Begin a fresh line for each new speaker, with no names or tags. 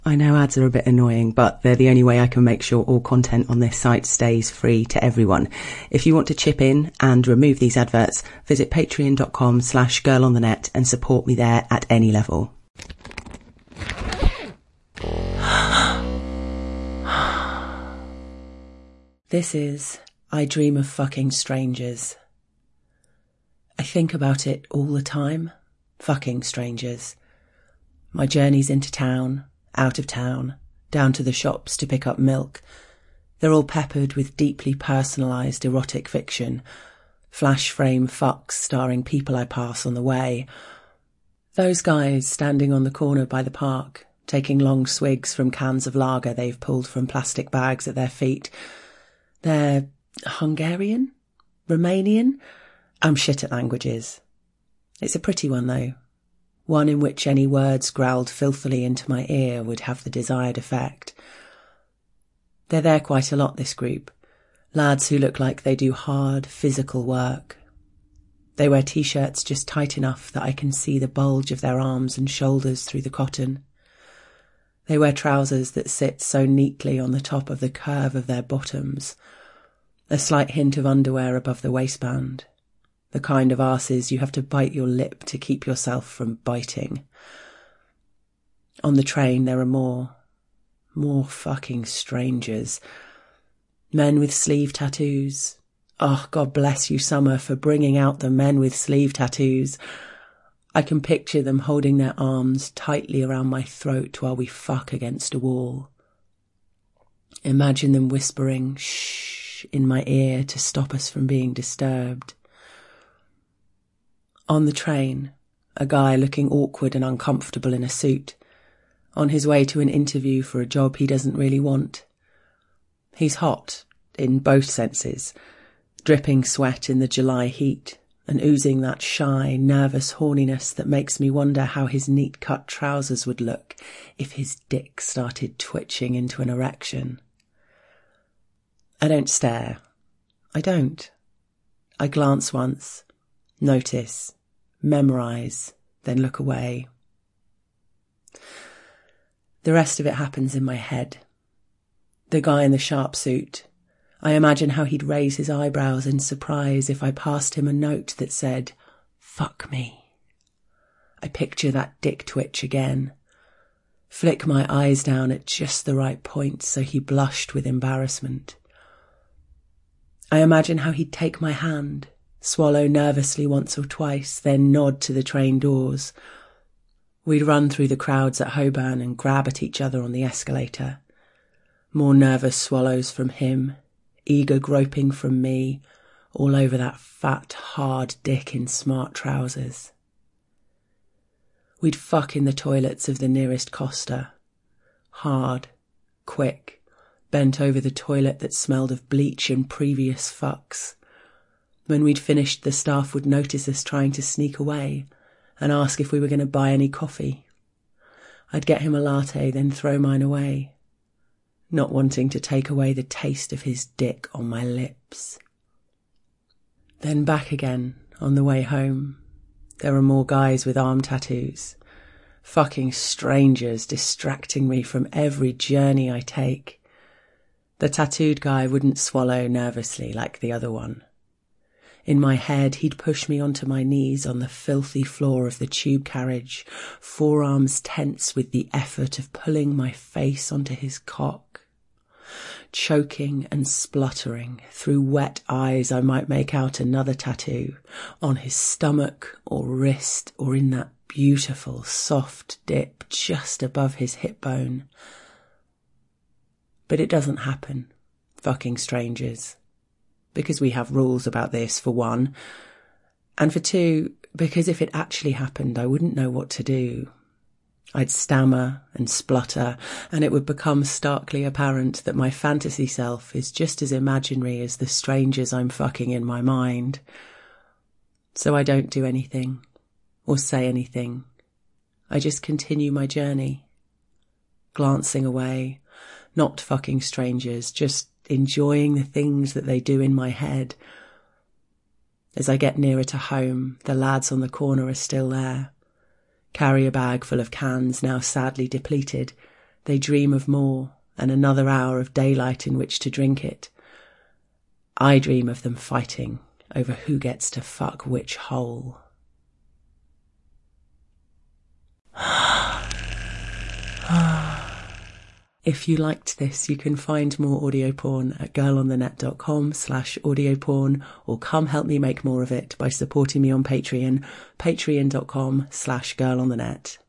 I know ads are a bit annoying, but they're the only way I can make sure all content on this site stays free to everyone. If you want to chip in and remove these adverts, visit patreon.com/girlonthenet and support me there at any level. This is I Dream of Fucking Strangers. I think about it all the time. Fucking strangers. My journeys into town, out of town, down to the shops to pick up milk. They're all peppered with deeply personalised erotic fiction, flash frame fucks starring people I pass on the way. Those guys standing on the corner by the park, taking long swigs from cans of lager they've pulled from plastic bags at their feet. They're Hungarian? Romanian? I'm shit at languages. It's a pretty one though. One in which any words growled filthily into my ear would have the desired effect. They're there quite a lot, this group. Lads who look like they do hard, physical work. They wear t-shirts just tight enough that I can see the bulge of their arms and shoulders through the cotton. They wear trousers that sit so neatly on the top of the curve of their bottoms. A slight hint of underwear above the waistband. The kind of arses you have to bite your lip to keep yourself from biting. On the train there are more fucking strangers. Men with sleeve tattoos. Oh, God bless you, summer, for bringing out the men with sleeve tattoos. I can picture them holding their arms tightly around my throat while we fuck against a wall. Imagine them whispering shh in my ear to stop us from being disturbed. On the train, a guy looking awkward and uncomfortable in a suit, on his way to an interview for a job he doesn't really want. He's hot, in both senses, dripping sweat in the July heat, and oozing that shy, nervous horniness that makes me wonder how his neat-cut trousers would look if his dick started twitching into an erection. I don't stare. I don't. I glance once, notice, memorise, then look away. The rest of it happens in my head. The guy in the sharp suit. I imagine how he'd raise his eyebrows in surprise if I passed him a note that said, "Fuck me." I picture that dick twitch again. Flick my eyes down at just the right point so he blushed with embarrassment. I imagine how he'd take my hand, swallow nervously once or twice, then nod to the train doors. We'd run through the crowds at Holborn and grab at each other on the escalator. More nervous swallows from him, eager groping from me, all over that fat, hard dick in smart trousers. We'd fuck in the toilets of the nearest Costa. Hard, quick, bent over the toilet that smelled of bleach and previous fucks. When we'd finished, the staff would notice us trying to sneak away and ask if we were going to buy any coffee. I'd get him a latte, then throw mine away, not wanting to take away the taste of his dick on my lips. Then back again, on the way home. There are more guys with arm tattoos. Fucking strangers distracting me from every journey I take. The tattooed guy wouldn't swallow nervously like the other one. In my head, he'd push me onto my knees on the filthy floor of the tube carriage, forearms tense with the effort of pulling my face onto his cock. Choking and spluttering, through wet eyes I might make out another tattoo, on his stomach or wrist or in that beautiful soft dip just above his hip bone. But it doesn't happen, fucking strangers. Because we have rules about this, for one. And for two, because if it actually happened, I wouldn't know what to do. I'd stammer and splutter, and it would become starkly apparent that my fantasy self is just as imaginary as the strangers I'm fucking in my mind. So I don't do anything, or say anything. I just continue my journey, glancing away, not fucking strangers, just enjoying the things that they do in my head. As I get nearer to home, the lads on the corner are still there. Carry a bag full of cans, now sadly depleted, They dream of more and another hour of daylight in which to drink it. I dream of them fighting over who gets to fuck which hole. If you liked this, you can find more audio porn at girlonthenet.com/audioporn, or come help me make more of it by supporting me on Patreon, patreon.com/girlonthenet.